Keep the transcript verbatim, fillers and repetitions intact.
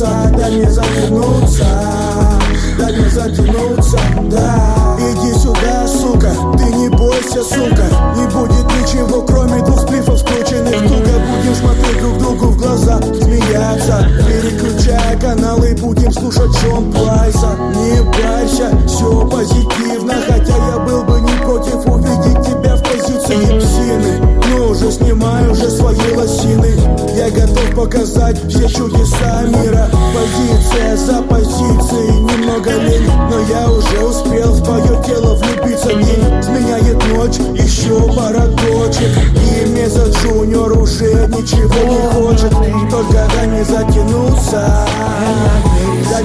затянуться, дай мне затянуться, дай мне затянуться, да. Иди сюда, сука, ты не бойся, сука. Не будет ничего, кроме двух сплифов, скрученных туго. Будем смотреть друг другу в глаза, смеяться. Переключая каналы, будем слушать Джон Прайса. Не парься, все позитивно, хотя я был бы не против увидеть тебя в позиции псины. Но уже снимаю уже свои лосины. Я готов показать все чудеса мира. Позиция за позицией, немного лень, но я уже успел в твое тело влюбиться. День сменяет ночь, еще пара точек, и Меса Джуниор уже ничего не хочет. Только дай мне затянуться, дай